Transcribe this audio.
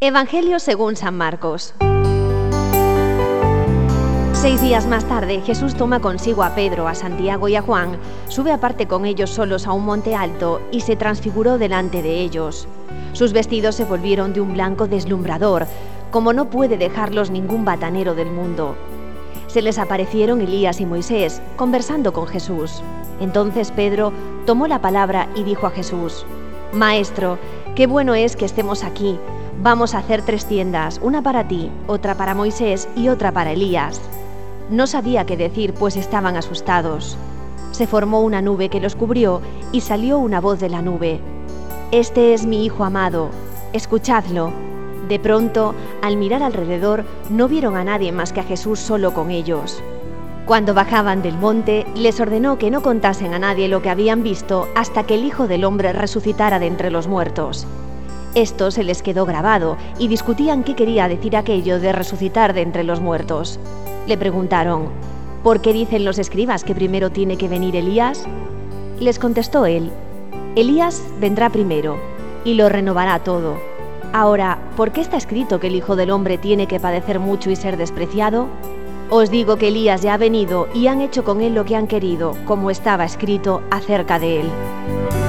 Evangelio según San Marcos. 6 días más tarde, Jesús toma consigo a Pedro, a Santiago y a Juan, sube aparte con ellos solos a un monte alto y se transfiguró delante de ellos. Sus vestidos se volvieron de un blanco deslumbrador, como no puede dejarlos ningún batanero del mundo. Se les aparecieron Elías y Moisés, conversando con Jesús. Entonces Pedro tomó la palabra y dijo a Jesús: «Maestro, qué bueno es que estemos aquí. Vamos a hacer 3 tiendas, una para ti, otra para Moisés y otra para Elías». No sabía qué decir, pues estaban asustados. Se formó una nube que los cubrió y salió una voz de la nube: «Este es mi Hijo amado, escuchadlo». De pronto, al mirar alrededor, no vieron a nadie más que a Jesús solo con ellos. Cuando bajaban del monte, les ordenó que no contasen a nadie lo que habían visto hasta que el Hijo del Hombre resucitara de entre los muertos. Esto se les quedó grabado y discutían qué quería decir aquello de resucitar de entre los muertos. Le preguntaron: «¿Por qué dicen los escribas que primero tiene que venir Elías?». Les contestó él: «Elías vendrá primero y lo renovará todo. Ahora, ¿por qué está escrito que el Hijo del Hombre tiene que padecer mucho y ser despreciado? Os digo que Elías ya ha venido y han hecho con él lo que han querido, como estaba escrito acerca de él».